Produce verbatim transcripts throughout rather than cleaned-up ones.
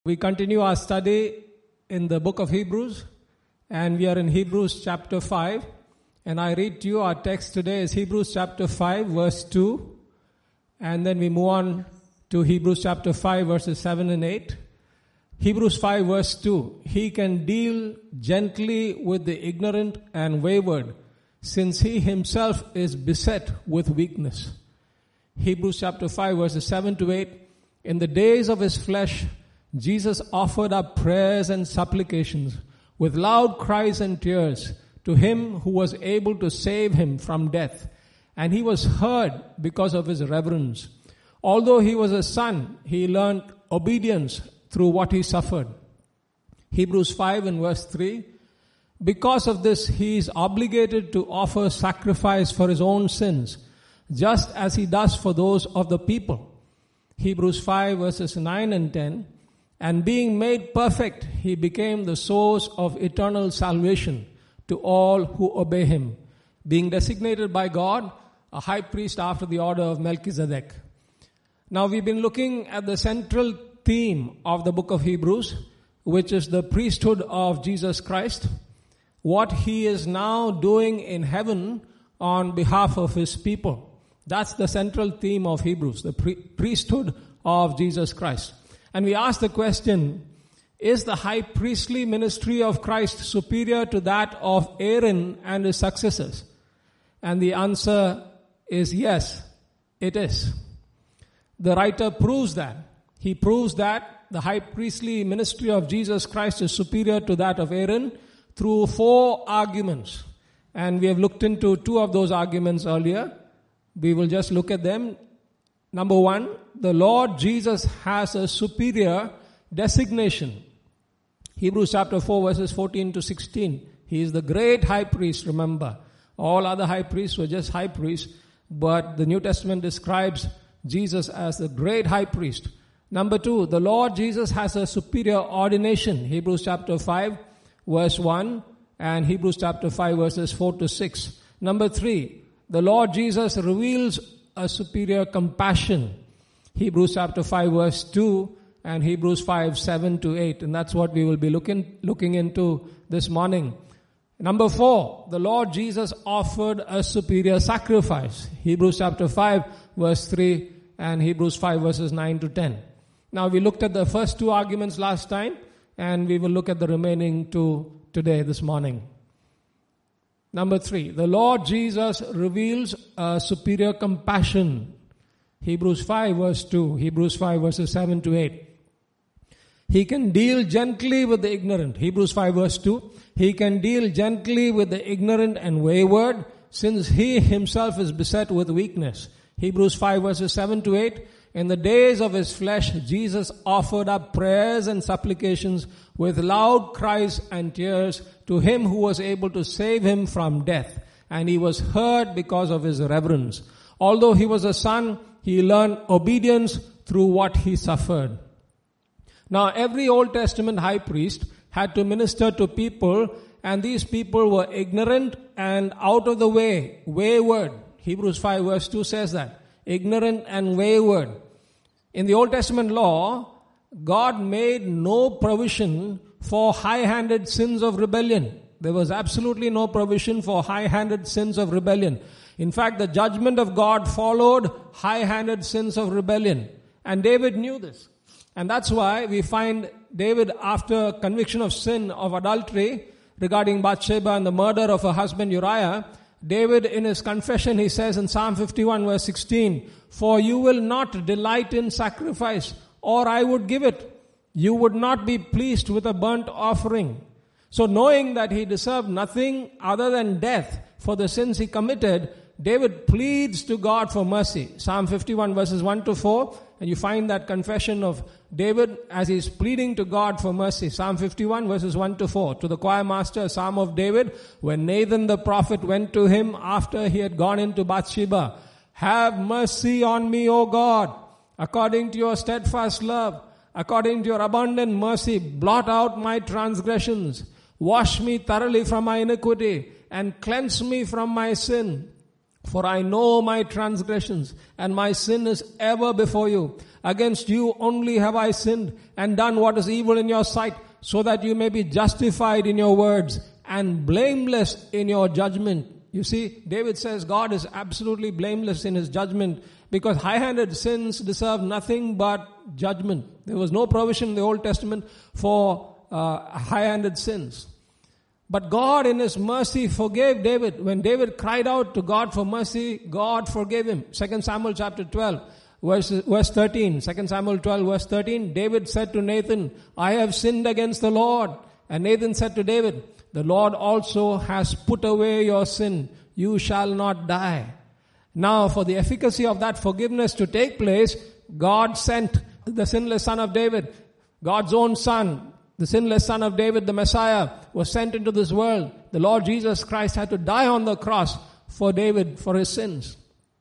We continue our study in the book of Hebrews, and we are in Hebrews chapter five. And I read to you, our text today is Hebrews chapter five, verse two. And then we move on to Hebrews chapter five, verses seven and eight. Hebrews five, verse two. He can deal gently with the ignorant and wayward, since he himself is beset with weakness. Hebrews chapter five, verses seven to eight. In the days of his flesh, Jesus offered up prayers and supplications with loud cries and tears to him who was able to save him from death. And he was heard because of his reverence. Although he was a son, he learned obedience through what he suffered. Hebrews five and verse three. Because of this, he is obligated to offer sacrifice for his own sins, just as he does for those of the people. Hebrews five verses nine and ten. And being made perfect, he became the source of eternal salvation to all who obey him, being designated by God a high priest after the order of Melchizedek. Now we've been looking at the central theme of the book of Hebrews, which is the priesthood of Jesus Christ, what he is now doing in heaven on behalf of his people. That's the central theme of Hebrews, the pre- priesthood of Jesus Christ. And we ask the question, is the high priestly ministry of Christ superior to that of Aaron and his successors? And the answer is yes, it is. The writer proves that. He proves that the high priestly ministry of Jesus Christ is superior to that of Aaron through four arguments. And we have looked into two of those arguments earlier. We will just look at them. Number one, the Lord Jesus has a superior designation. Hebrews chapter four verses fourteen to sixteen. He is the great high priest, remember. All other high priests were just high priests, but the New Testament describes Jesus as the great high priest. Number two, the Lord Jesus has a superior ordination. Hebrews chapter five verse one and Hebrews chapter five verses four to six. Number three, the Lord Jesus reveals a superior compassion. Hebrews chapter five verse two and Hebrews five, seven to eight. And that's what we will be looking, looking into this morning. Number four, the Lord Jesus offered a superior sacrifice. Hebrews chapter five verse three and Hebrews five verses nine to ten. Now we looked at the first two arguments last time, and we will look at the remaining two today, this morning. Number three, the Lord Jesus reveals a superior compassion. Hebrews five verse two, Hebrews five verses seven to eight. He can deal gently with the ignorant. Hebrews five verse two. He can deal gently with the ignorant and wayward, since he himself is beset with weakness. Hebrews five verses seven to eight. In the days of his flesh, Jesus offered up prayers and supplications with loud cries and tears to him who was able to save him from death. And he was heard because of his reverence. Although he was a son, he learned obedience through what he suffered. Now, every Old Testament high priest had to minister to people, and these people were ignorant and out of the way, wayward. Hebrews five verse two says that. Ignorant and wayward. In the Old Testament law, God made no provision for high-handed sins of rebellion. There was absolutely no provision for high-handed sins of rebellion. In fact, the judgment of God followed high-handed sins of rebellion. And David knew this. And that's why we find David, after conviction of sin of adultery regarding Bathsheba and the murder of her husband Uriah, David, in his confession, he says in Psalm fifty-one verse sixteen, "For you will not delight in sacrifice, or I would give it. You would not be pleased with a burnt offering." So knowing that he deserved nothing other than death for the sins he committed, David pleads to God for mercy. Psalm fifty-one verses one to four, and you find that confession of David as he's pleading to God for mercy. Psalm fifty-one verses one to four. To the choir master, a psalm of David, when Nathan the prophet went to him after he had gone into Bathsheba. "Have mercy on me, O God, according to your steadfast love, according to your abundant mercy, blot out my transgressions. Wash me thoroughly from my iniquity and cleanse me from my sin. For I know my transgressions, and my sin is ever before you. Against you only have I sinned, and done what is evil in your sight, so that you may be justified in your words, and blameless in your judgment. You see, David says God is absolutely blameless in his judgment, because high-handed sins deserve nothing but judgment. There was no provision in the Old Testament for uh, high-handed sins. But God in His mercy forgave David. When David cried out to God for mercy, God forgave him. Second Samuel chapter twelve, verse, verse thirteen. Second Samuel twelve, verse thirteen. David said to Nathan, I have sinned against the Lord. And Nathan said to David, the Lord also has put away your sin. You shall not die. Now, for the efficacy of that forgiveness to take place, God sent the sinless son of David, God's own son. The sinless son of David, the Messiah, was sent into this world. The Lord Jesus Christ had to die on the cross for David, for his sins.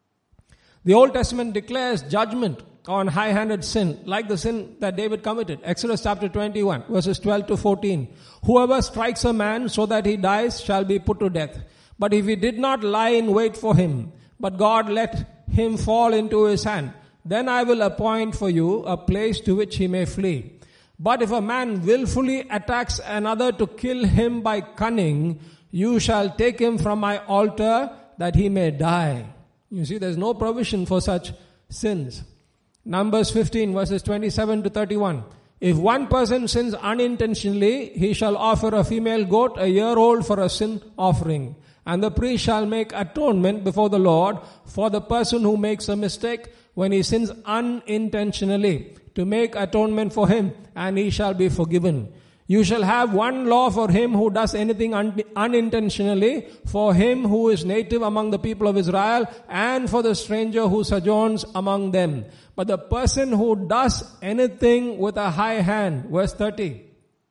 The Old Testament declares judgment on high-handed sin, like the sin that David committed. Exodus chapter twenty-one, verses twelve to fourteen. Whoever strikes a man so that he dies shall be put to death. But if he did not lie in wait for him, but God let him fall into his hand, then I will appoint for you a place to which he may flee. But if a man willfully attacks another to kill him by cunning, you shall take him from my altar that he may die. You see, there's no provision for such sins. Numbers fifteen, verses twenty-seven to thirty-one. If one person sins unintentionally, he shall offer a female goat a year old for a sin offering. And the priest shall make atonement before the Lord for the person who makes a mistake when he sins unintentionally, to make atonement for him, and he shall be forgiven. You shall have one law for him who does anything un- unintentionally, for him who is native among the people of Israel, and for the stranger who sojourns among them. But the person who does anything with a high hand, verse thirty,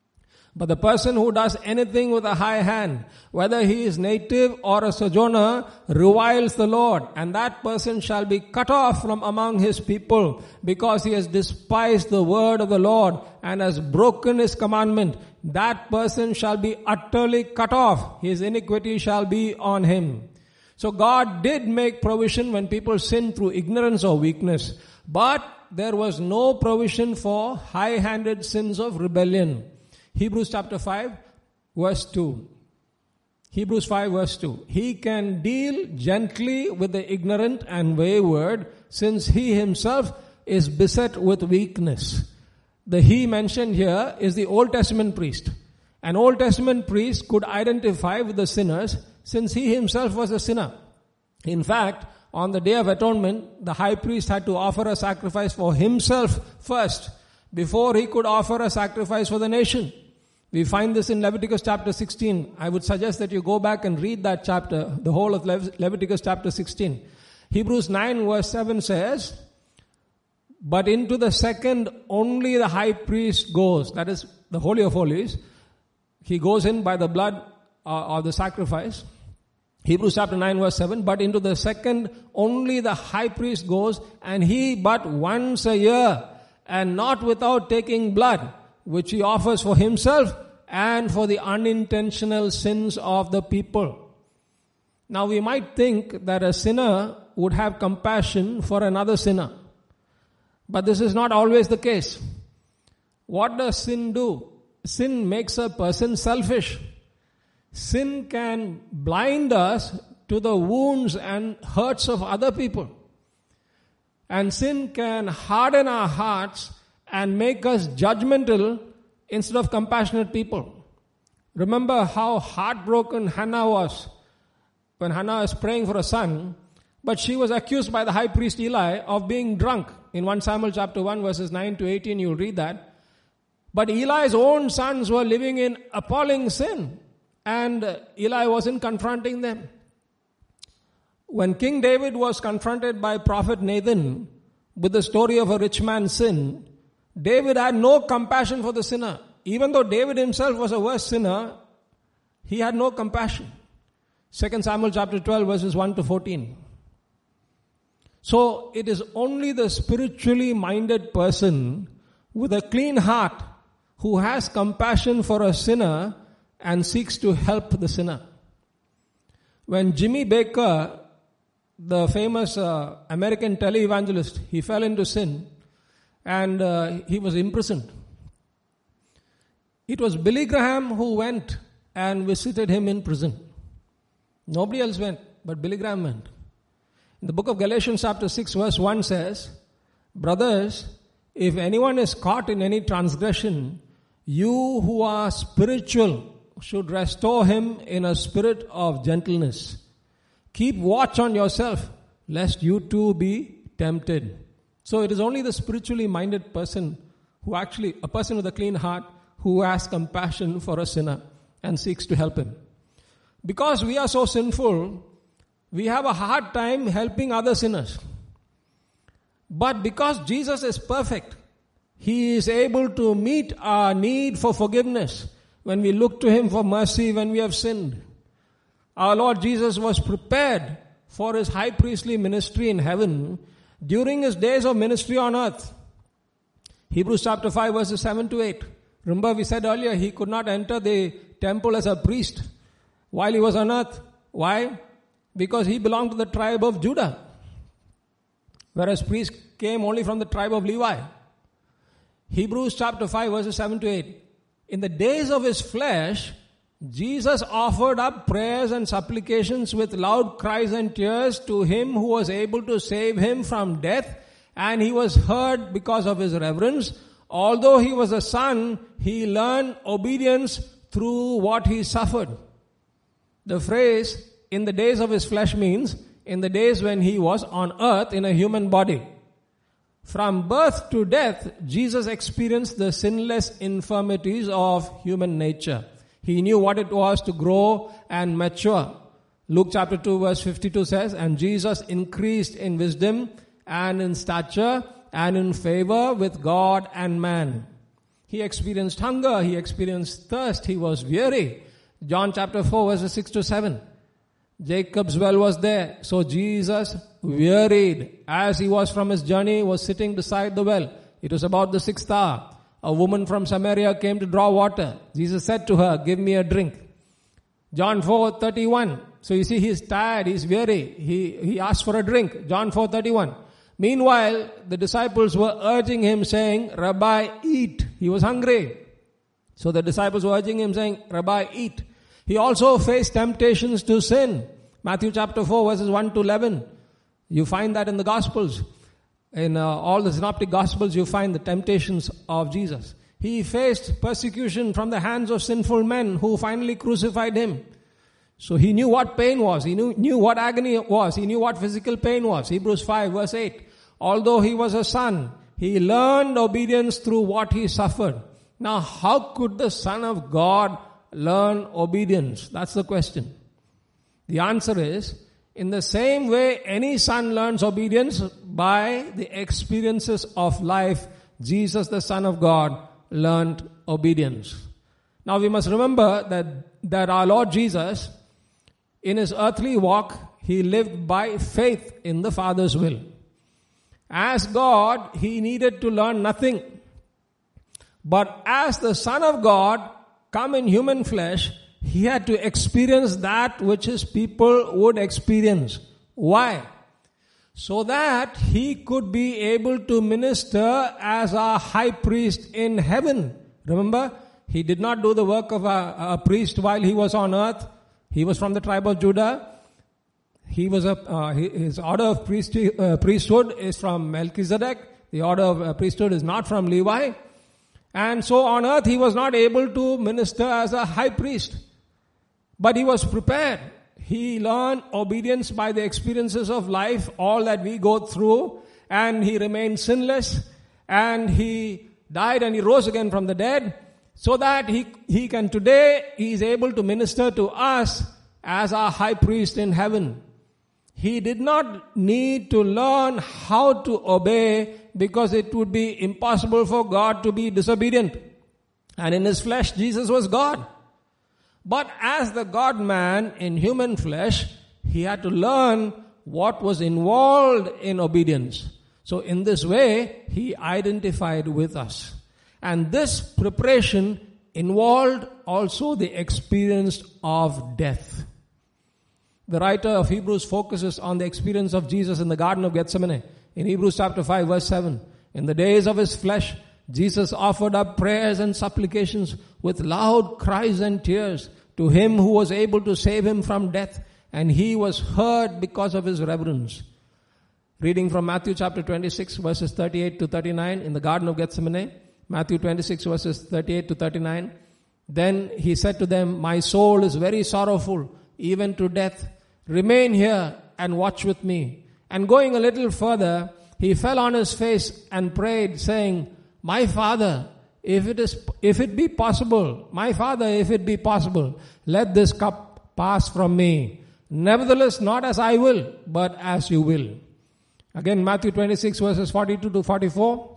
but the person who does anything with a high hand, whether he is native or a sojourner, reviles the Lord, and that person shall be cut off from among his people, because he has despised the word of the Lord and has broken his commandment. That person shall be utterly cut off. His iniquity shall be on him. So God did make provision when people sin through ignorance or weakness, but there was no provision for high-handed sins of rebellion. Hebrews chapter five, verse two. Hebrews five, verse two. He can deal gently with the ignorant and wayward, since he himself is beset with weakness. The he mentioned here is the Old Testament priest. An Old Testament priest could identify with the sinners, since he himself was a sinner. In fact, on the Day of Atonement, the high priest had to offer a sacrifice for himself first, before he could offer a sacrifice for the nation. We find this in Leviticus chapter sixteen. I would suggest that you go back and read that chapter, the whole of Leviticus chapter sixteen. Hebrews nine verse seven says, but into the second only the high priest goes, that is the Holy of Holies. He goes in by the blood uh, of the sacrifice. Hebrews chapter nine verse seven, but into the second only the high priest goes, and he but once a year, and not without taking blood, which he offers for himself and for the unintentional sins of the people. Now we might think that a sinner would have compassion for another sinner. But this is not always the case. What does sin do? Sin makes a person selfish. Sin can blind us to the wounds and hurts of other people. And sin can harden our hearts and make us judgmental instead of compassionate people. Remember how heartbroken Hannah was when Hannah was praying for a son, but she was accused by the high priest Eli of being drunk. In First Samuel chapter one verses nine to eighteen, you'll read that. But Eli's own sons were living in appalling sin, and Eli wasn't confronting them. When King David was confronted by prophet Nathan with the story of a rich man's sin, David had no compassion for the sinner. Even though David himself was a worse sinner, he had no compassion. Second Samuel chapter twelve verses one to fourteen. So it is only the spiritually minded person with a clean heart who has compassion for a sinner and seeks to help the sinner. When Jimmy Baker the famous uh, American televangelist, he fell into sin and uh, he was imprisoned. It was Billy Graham who went and visited him in prison. Nobody else went, but Billy Graham went. In the book of Galatians chapter six verse one says, brothers, if anyone is caught in any transgression, you who are spiritual should restore him in a spirit of gentleness. Keep watch on yourself, lest you too be tempted. So it is only the spiritually minded person who actually, a person with a clean heart, who has compassion for a sinner and seeks to help him. Because we are so sinful, we have a hard time helping other sinners. But because Jesus is perfect, He is able to meet our need for forgiveness when we look to Him for mercy when we have sinned. Our Lord Jesus was prepared for His high priestly ministry in heaven during His days of ministry on earth. Hebrews chapter five verses seven to eight. Remember we said earlier He could not enter the temple as a priest while He was on earth. Why? Because He belonged to the tribe of Judah, whereas priests came only from the tribe of Levi. Hebrews chapter five verses seven to eight. In the days of His flesh, Jesus offered up prayers and supplications with loud cries and tears to Him who was able to save Him from death, and He was heard because of His reverence. Although He was a son, He learned obedience through what He suffered. The phrase, in the days of His flesh, means in the days when He was on earth in a human body. From birth to death, Jesus experienced the sinless infirmities of human nature. He knew what it was to grow and mature. Luke chapter two verse fifty-two says, and Jesus increased in wisdom and in stature and in favor with God and man. He experienced hunger, He experienced thirst, He was weary. John chapter four verses six to seven. Jacob's well was there, so Jesus wearied as He was from His journey, was sitting beside the well. It was about the sixth hour. A woman from Samaria came to draw water. Jesus said to her, give me a drink. John four thirty-one. So you see, He's tired, He's weary. He, he asked for a drink. John four thirty-one. Meanwhile, the disciples were urging Him saying, Rabbi, eat. He was hungry. So the disciples were urging Him saying, Rabbi, eat. He also faced temptations to sin. Matthew chapter four verses one to eleven. You find that in the Gospels. In uh, all the synoptic Gospels you find the temptations of Jesus. He faced persecution from the hands of sinful men who finally crucified Him. So He knew what pain was. He knew, knew what agony was. He knew what physical pain was. Hebrews five verse eight. Although He was a son, He learned obedience through what He suffered. Now how could the Son of God learn obedience? That's the question. The answer is, in the same way any son learns obedience by the experiences of life, Jesus the Son of God learned obedience. Now we must remember that, that our Lord Jesus, in His earthly walk, He lived by faith in the Father's will. As God, He needed to learn nothing. But as the Son of God, come in human flesh, He had to experience that which His people would experience. Why? So that He could be able to minister as our high priest in heaven. Remember, He did not do the work of a, a priest while He was on earth. He was from the tribe of Judah. He was a, uh, his order of priest, uh, priesthood is from Melchizedek. The order of uh, priesthood is not from Levi. And so on earth He was not able to minister as a high priest. But He was prepared. He learned obedience by the experiences of life, all that we go through, and He remained sinless, and He died and He rose again from the dead, so that He, he can today, He is able to minister to us as our high priest in heaven. He did not need to learn how to obey, because it would be impossible for God to be disobedient. And in His flesh, Jesus was God. But as the God-man in human flesh, He had to learn what was involved in obedience. So in this way, He identified with us. And this preparation involved also the experience of death. the writer of Hebrews focuses on the experience of Jesus in the Garden of Gethsemane. In Hebrews chapter five verse seven, in the days of his flesh, Jesus offered up prayers and supplications with loud cries and tears to him who was able to save him from death, and he was heard because of his reverence. Reading from Matthew chapter twenty-six verses thirty-eight to thirty-nine in the Garden of Gethsemane, Matthew twenty-six verses thirty-eight to thirty-nine. Then he said to them, "My soul is very sorrowful, even to death. Remain here and watch with me." And going a little further, he fell on his face and prayed, saying, "My Father, if it is, if it be possible, my Father, if it be possible, let this cup pass from me. Nevertheless, not as I will, but as you will." Again, Matthew twenty-six verses forty-two to forty-four.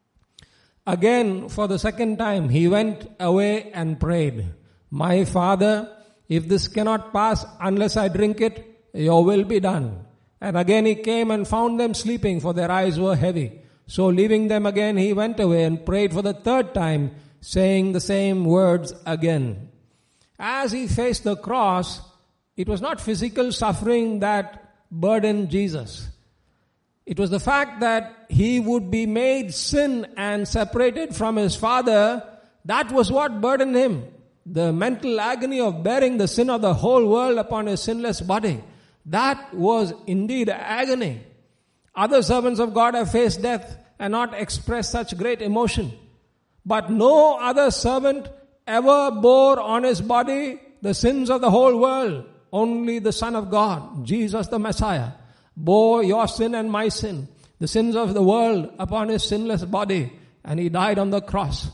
Again, for the second time, he went away and prayed, "My Father, if this cannot pass unless I drink it, your will be done." And again he came and found them sleeping, for their eyes were heavy. So leaving them again, he went away and prayed for the third time, saying the same words again. As he faced the cross, it was not physical suffering that burdened Jesus. It was the fact that he would be made sin and separated from his Father. That was what burdened him. The mental agony of bearing the sin of the whole world upon his sinless body. That was indeed agony. Other servants of God have faced death and not expressed such great emotion. But no other servant ever bore on his body the sins of the whole world. Only the Son of God, Jesus the Messiah, bore your sin and my sin, the sins of the world upon his sinless body, and he died on the cross.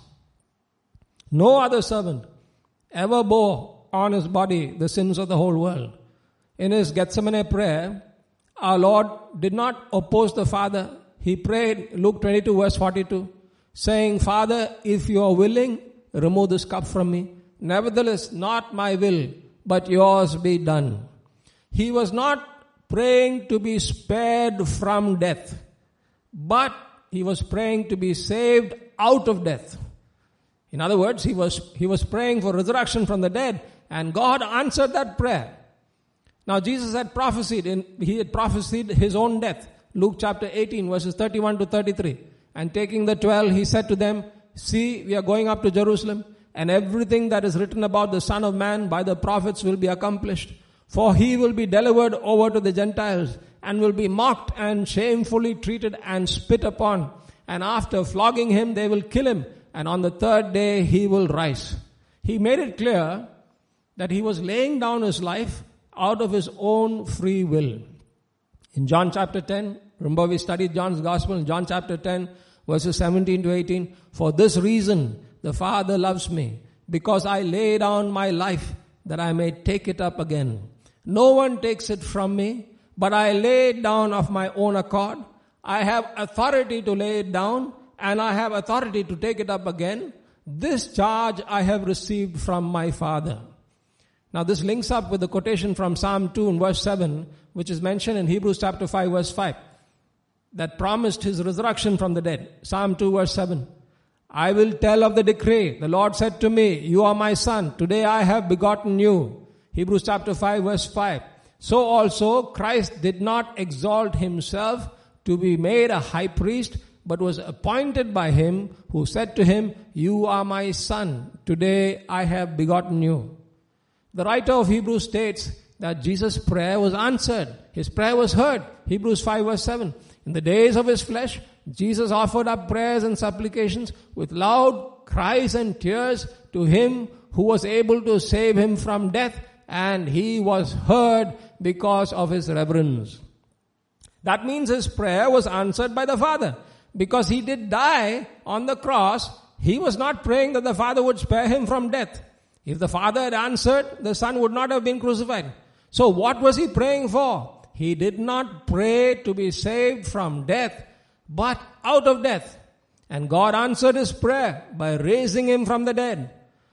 No other servant ever bore on his body the sins of the whole world. In his Gethsemane prayer, our Lord did not oppose the Father. He prayed, Luke twenty-two verse forty-two, saying, "Father, if you are willing, remove this cup from me. Nevertheless, not my will, but yours be done." He was not praying to be spared from death, but he was praying to be saved out of death. In other words, he was, he was praying for resurrection from the dead, and God answered that prayer. Now Jesus had prophesied, in, he had prophesied his own death. Luke chapter eighteen verses thirty-one to thirty-three. And taking the twelve, he said to them, "See, we are going up to Jerusalem, and everything that is written about the Son of Man by the prophets will be accomplished. For he will be delivered over to the Gentiles, and will be mocked and shamefully treated and spit upon. And after flogging him, they will kill him, and on the third day he will rise." He made it clear that he was laying down his life out of his own free will. In John chapter ten, remember we studied John's Gospel in John chapter ten, verses seventeen to eighteen. "For this reason the Father loves me, because I lay down my life that I may take it up again. No one takes it from me, but I lay it down of my own accord. I have authority to lay it down, and I have authority to take it up again. This charge I have received from my Father." Now this links up with the quotation from Psalm two in verse seven, which is mentioned in Hebrews chapter five verse five, that promised his resurrection from the dead. Psalm two verse seven. "I will tell of the decree. The Lord said to me, you are my son. Today I have begotten you." Hebrews chapter five verse five. "So also Christ did not exalt himself to be made a high priest, but was appointed by him who said to him, you are my son. Today I have begotten you." The writer of Hebrews states that Jesus' prayer was answered. His prayer was heard. Hebrews five verse seven. In the days of his flesh, Jesus offered up prayers and supplications with loud cries and tears to him who was able to save him from death, and he was heard because of his reverence. That means his prayer was answered by the Father. Because he did die on the cross, he was not praying that the Father would spare him from death. If the Father had answered, the Son would not have been crucified. So what was he praying for? He did not pray to be saved from death, but out of death. And God answered his prayer by raising him from the dead.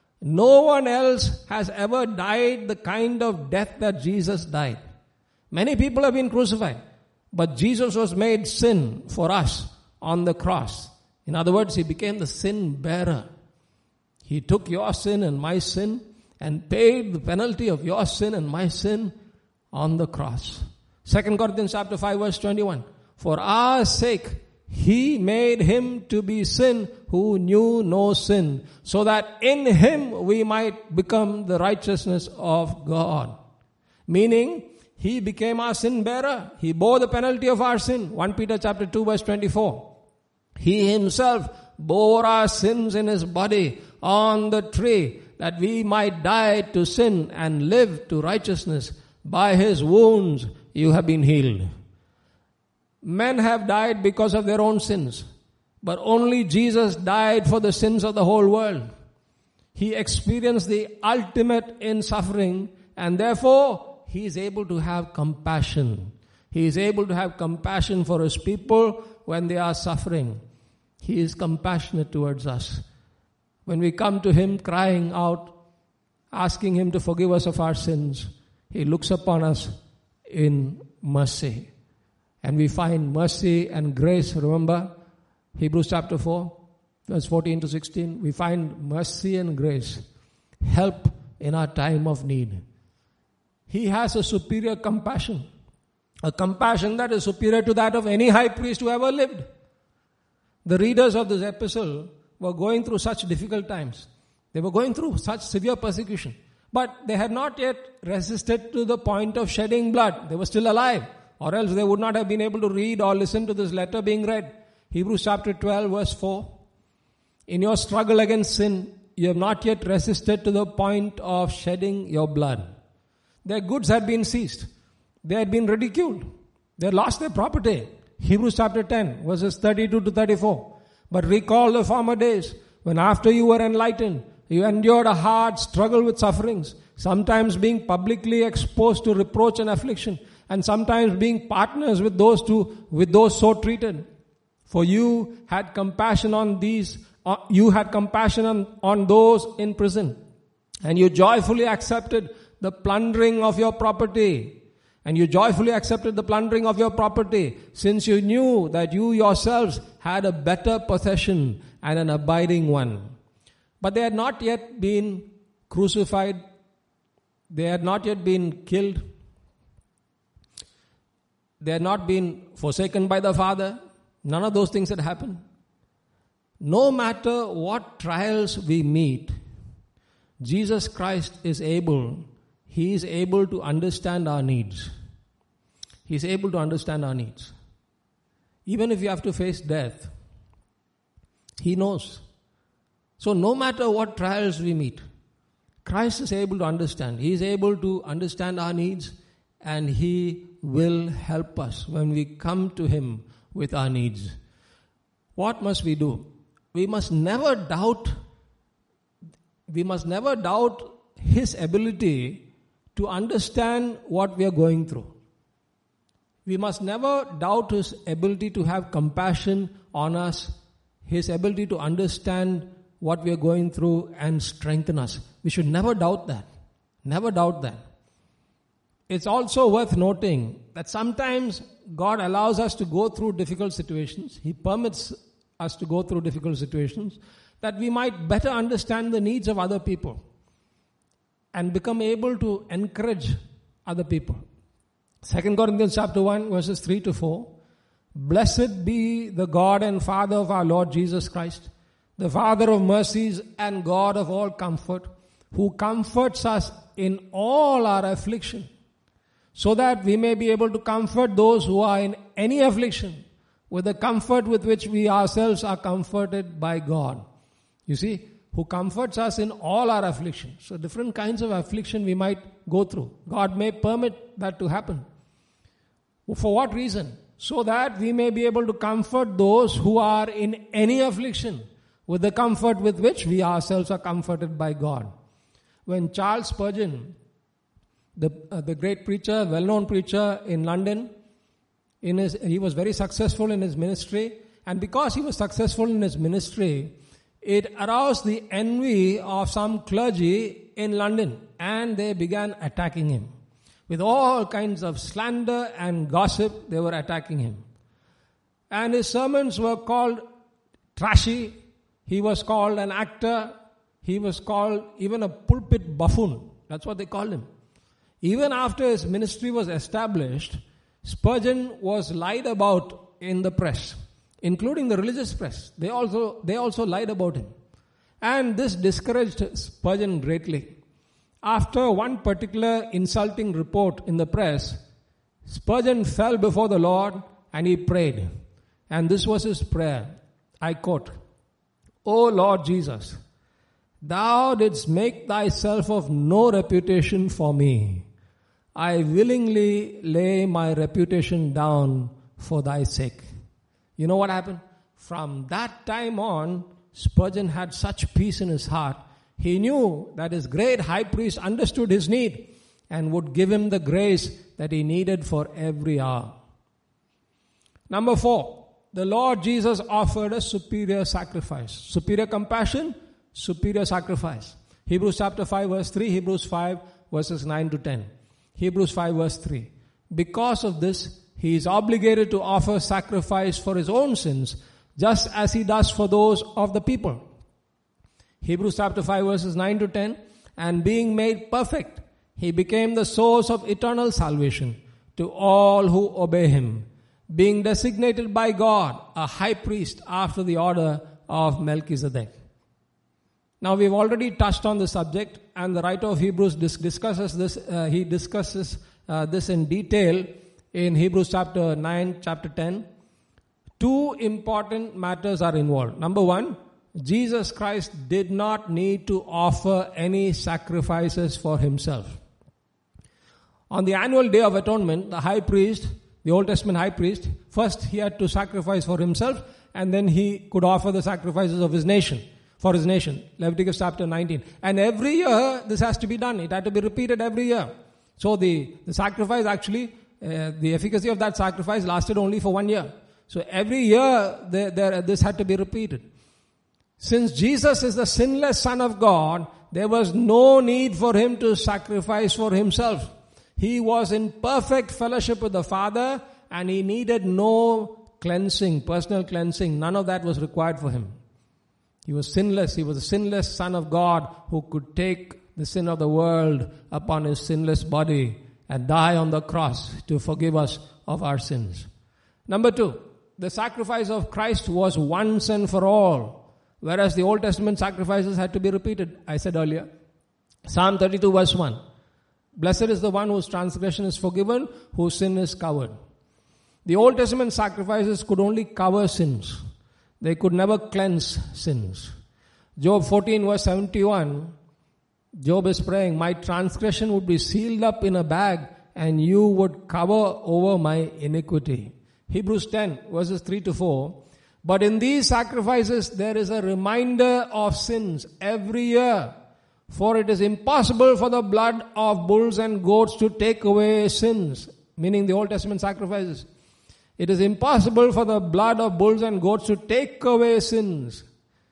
No one else has ever died the kind of death that Jesus died. Many people have been crucified, but Jesus was made sin for us on the cross. In other words, he became the sin bearer. He took your sin and my sin and paid the penalty of your sin and my sin on the cross. Second Corinthians chapter five verse twenty-one. For our sake, He made Him to be sin who knew no sin, so that in Him we might become the righteousness of God. Meaning, He became our sin bearer. He bore the penalty of our sin. First Peter chapter two verse twenty-four. He Himself bore our sins in His body on the tree, that we might die to sin and live to righteousness. By His wounds you have been healed. Men have died because of their own sins, but only Jesus died for the sins of the whole world. He experienced the ultimate in suffering, and therefore He is able to have compassion. He is able to have compassion for His people when they are suffering. He is compassionate towards us. When we come to Him crying out, asking Him to forgive us of our sins, He looks upon us in mercy. And we find mercy and grace. Remember, Hebrews chapter four, verse fourteen to sixteen. We find mercy and grace. Help in our time of need. He has a superior compassion. A compassion that is superior to that of any high priest who ever lived. The readers of this epistle were going through such difficult times. They were going through such severe persecution. But they had not yet resisted to the point of shedding blood. They were still alive. Or else they would not have been able to read or listen to this letter being read. Hebrews chapter twelve verse four. In your struggle against sin, you have not yet resisted to the point of shedding your blood. Their goods had been seized. They had been ridiculed. They had lost their property. Hebrews chapter ten verses thirty-two to thirty-four. But recall the former days when after you were enlightened, you endured a hard struggle with sufferings, sometimes being publicly exposed to reproach and affliction, and sometimes being partners with those two, with those so treated. For you had compassion on these, uh, you had compassion on, on those in prison, and you joyfully accepted the plundering of your property. And you joyfully accepted the plundering of your property, since you knew that you yourselves had a better possession and an abiding one. But they had not yet been crucified. They had not yet been killed. They had not been forsaken by the Father. None of those things had happened. No matter what trials we meet, Jesus Christ is able, He is able to understand our needs. He is able to understand our needs. Even if you have to face death, He knows. So no matter what trials we meet, Christ is able to understand. He is able to understand our needs, and He will help us when we come to Him with our needs. What must we do? We must never doubt, we must never doubt His ability to understand what we are going through. We must never doubt His ability to have compassion on us, His ability to understand what we are going through and strengthen us. We should never doubt that. Never doubt that. It's also worth noting that sometimes God allows us to go through difficult situations. He permits us to go through difficult situations that we might better understand the needs of other people and become able to encourage other people. Second Corinthians chapter one verses three to four. Blessed be the God and Father of our Lord Jesus Christ, the Father of mercies and God of all comfort, who comforts us in all our affliction, so that we may be able to comfort those who are in any affliction with the comfort with which we ourselves are comforted by God. You see, who comforts us in all our affliction. So different kinds of affliction we might go through. God may permit that to happen. For what reason? So that we may be able to comfort those who are in any affliction with the comfort with which we ourselves are comforted by God. When Charles Spurgeon, the uh, the great preacher, well-known preacher in London, in his he was very successful in his ministry, and because he was successful in his ministry, it aroused the envy of some clergy in London, and they began attacking him. With all kinds of slander and gossip, they were attacking him. And his sermons were called trashy. He was called an actor. He was called even a pulpit buffoon. That's what they called him. Even after his ministry was established, Spurgeon was lied about in the press, including the religious press. They also, they also lied about him. And this discouraged Spurgeon greatly. After one particular insulting report in the press, Spurgeon fell before the Lord and he prayed. And this was his prayer. I quote, "O Lord Jesus, thou didst make thyself of no reputation for me. I willingly lay my reputation down for thy sake." You know what happened? From that time on, Spurgeon had such peace in his heart. He knew that his great high priest understood his need and would give him the grace that he needed for every hour. Number four, the Lord Jesus offered a superior sacrifice. Superior compassion, superior sacrifice. Hebrews chapter five verse three, Hebrews five verses nine to ten. Hebrews five verse three. Because of this, he is obligated to offer sacrifice for his own sins, just as he does for those of the people. Hebrews chapter five verses nine to ten. And being made perfect, he became the source of eternal salvation to all who obey him, being designated by God a high priest after the order of Melchizedek. Now we've already touched on the subject, and the writer of Hebrews dis- discusses this. Uh, he discusses uh, this in detail in Hebrews chapter nine, chapter ten. Two important matters are involved. Number one, Jesus Christ did not need to offer any sacrifices for himself. On the annual Day of Atonement, the high priest, the Old Testament high priest, first he had to sacrifice for himself, and then he could offer the sacrifices of his nation, for his nation. Leviticus chapter nineteen. And every year this has to be done. It had to be repeated every year. So the, the sacrifice actually, uh, the efficacy of that sacrifice lasted only for one year. So every year there, there, this had to be repeated. Since Jesus is the sinless Son of God, there was no need for him to sacrifice for himself. He was in perfect fellowship with the Father, and he needed no cleansing, personal cleansing. None of that was required for him. He was sinless. He was the sinless Son of God who could take the sin of the world upon his sinless body and die on the cross to forgive us of our sins. Number two, the sacrifice of Christ was once and for all, whereas the Old Testament sacrifices had to be repeated, I said earlier. Psalm thirty-two verse one. Blessed is the one whose transgression is forgiven, whose sin is covered. The Old Testament sacrifices could only cover sins. They could never cleanse sins. Job fourteen verse seventy-one, Job is praying, my transgression would be sealed up in a bag, and you would cover over my iniquity. Hebrews ten verses three to four. But in these sacrifices there is a reminder of sins every year. For it is impossible for the blood of bulls and goats to take away sins. Meaning the Old Testament sacrifices. It is impossible for the blood of bulls and goats to take away sins.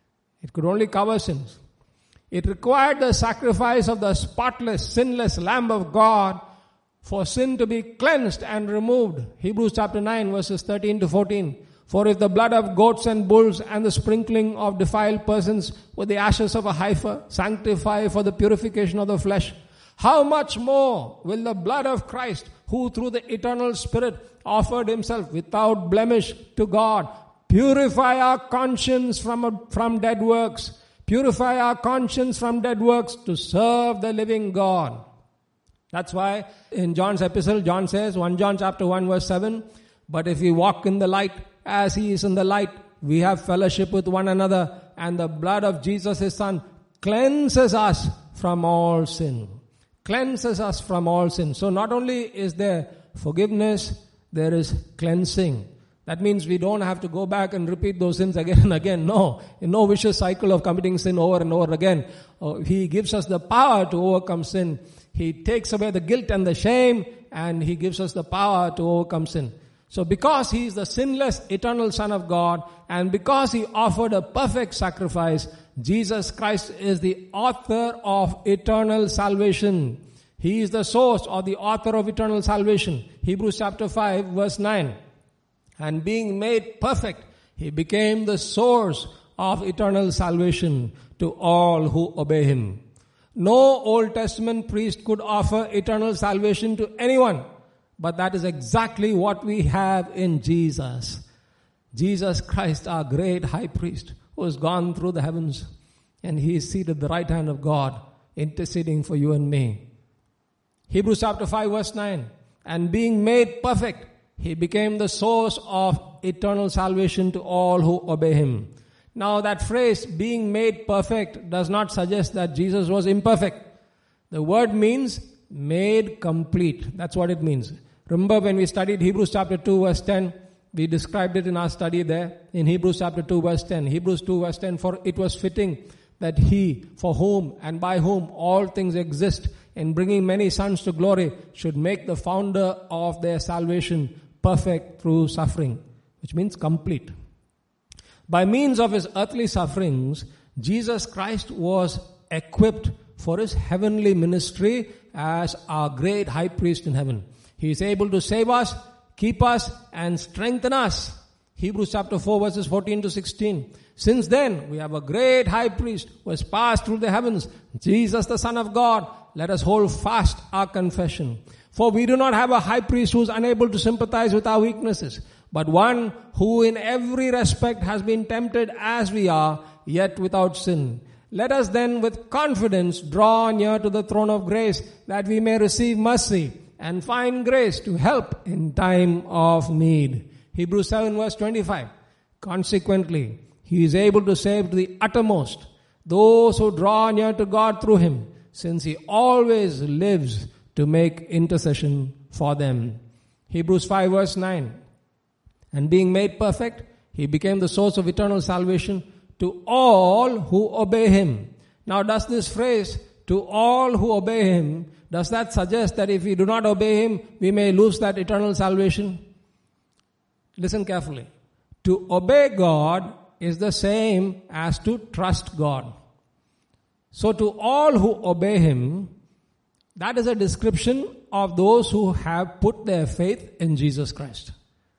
It could only cover sins. It required the sacrifice of the spotless, sinless Lamb of God for sin to be cleansed and removed. Hebrews chapter nine verses thirteen to fourteen. For if the blood of goats and bulls and the sprinkling of defiled persons with the ashes of a heifer sanctify for the purification of the flesh, how much more will the blood of Christ, who through the eternal Spirit offered himself without blemish to God, purify our conscience from, from dead works, purify our conscience from dead works to serve the living God. That's why in John's epistle, John says, First John chapter one verse seven, but if we walk in the light as he is in the light, we have fellowship with one another, and the blood of Jesus his Son cleanses us from all sin. Cleanses us from all sin. So not only is there forgiveness, there is cleansing. That means we don't have to go back and repeat those sins again and again. No, no vicious cycle of committing sin over and over again. Oh, he gives us the power to overcome sin. He takes away the guilt and the shame, and he gives us the power to overcome sin. So because he is the sinless, eternal Son of God, and because he offered a perfect sacrifice, Jesus Christ is the author of eternal salvation. He is the source or the author of eternal salvation. Hebrews chapter five verse nine. And being made perfect, he became the source of eternal salvation to all who obey him. No Old Testament priest could offer eternal salvation to anyone. But that is exactly what we have in Jesus. Jesus Christ, our great high priest, who has gone through the heavens, and he is seated at the right hand of God, interceding for you and me. Hebrews chapter five verse nine. And being made perfect, he became the source of eternal salvation to all who obey him. Now that phrase, being made perfect, does not suggest that Jesus was imperfect. The word means made complete. That's what it means. Remember when we studied Hebrews chapter two verse ten, we described it in our study there in Hebrews chapter two verse ten. Hebrews two verse ten, for it was fitting that he, for whom and by whom all things exist, in bringing many sons to glory, should make the founder of their salvation perfect through suffering, which means complete. By means of his earthly sufferings, Jesus Christ was equipped for his heavenly ministry as our great high priest in heaven. He is able to save us, keep us, and strengthen us. Hebrews chapter four verses fourteen to sixteen. Since then, we have a great high priest who has passed through the heavens, Jesus the Son of God. Let us hold fast our confession. For we do not have a high priest who is unable to sympathize with our weaknesses, but one who in every respect has been tempted as we are, yet without sin. Let us then with confidence draw near to the throne of grace, that we may receive mercy and find grace to help in time of need. Hebrews seven verse twenty-five. Consequently, he is able to save to the uttermost those who draw near to God through him, since he always lives to make intercession for them. Hebrews five verse nine. And being made perfect, he became the source of eternal salvation to all who obey him. Now does this phrase, to all who obey him, does that suggest that if we do not obey him, we may lose that eternal salvation? Listen carefully. To obey God is the same as to trust God. So to all who obey him, that is a description of those who have put their faith in Jesus Christ.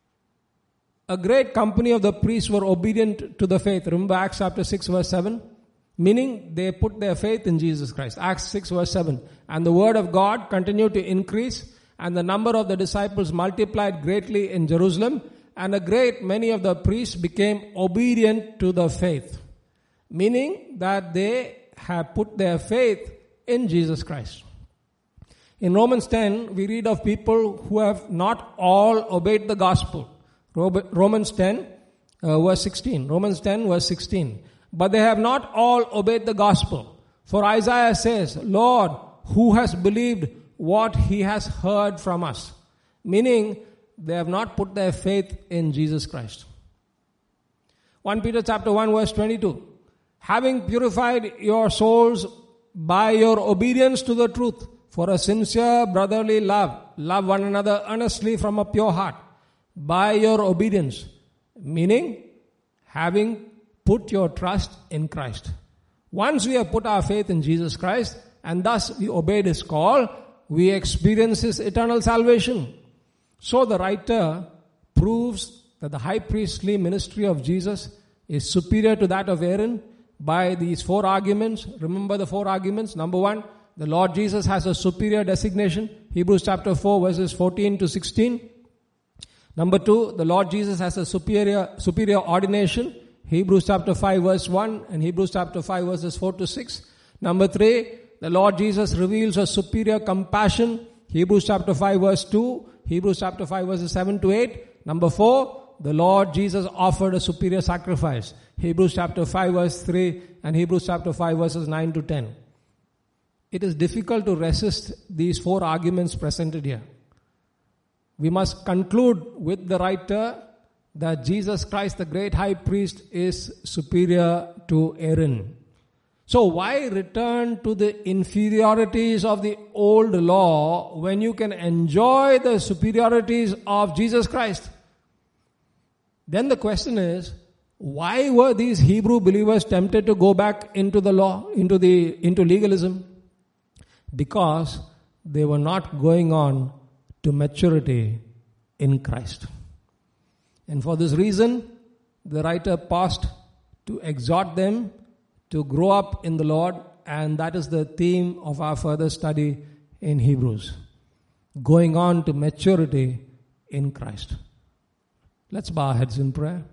A great company of the priests were obedient to the faith. Remember Acts chapter six verse seven? Meaning they put their faith in Jesus Christ. Acts six verse seven. And the word of God continued to increase, and the number of the disciples multiplied greatly in Jerusalem, and a great many of the priests became obedient to the faith. Meaning that they have put their faith in Jesus Christ. In Romans ten, we read of people who have not all obeyed the gospel. Romans ten uh, verse sixteen. Romans ten verse sixteen. But they have not all obeyed the gospel. For Isaiah says, Lord, who has believed what he has heard from us? Meaning, they have not put their faith in Jesus Christ. First Peter chapter one verse twenty-two. Having purified your souls by your obedience to the truth, for a sincere brotherly love, love one another earnestly from a pure heart, by your obedience. Meaning, having put your trust in Christ. Once we have put our faith in Jesus Christ, and thus we obeyed his call, we experience his eternal salvation. So the writer proves that the high priestly ministry of Jesus is superior to that of Aaron by these four arguments. Remember the four arguments. Number one, the Lord Jesus has a superior designation. Hebrews chapter four verses fourteen to sixteen. Number two, the Lord Jesus has a superior, superior ordination. Hebrews chapter five verse one and Hebrews chapter five verses four to six. Number three, the Lord Jesus reveals a superior compassion. Hebrews chapter five verse two, Hebrews chapter five verses seven to eight. Number four, the Lord Jesus offered a superior sacrifice. Hebrews chapter five verse three and Hebrews chapter five verses nine to ten. It is difficult to resist these four arguments presented here. We must conclude with the writer that Jesus Christ, the great high priest, is superior to Aaron. So why return to the inferiorities of the old law when you can enjoy the superiorities of Jesus Christ? Then the question is, why were these Hebrew believers tempted to go back into the law, into the into legalism? Because they were not going on to maturity in Christ. And for this reason, the writer paused to exhort them to grow up in the Lord and that is the theme of our further study in Hebrews. Going on to maturity in Christ. Let's bow our heads in prayer.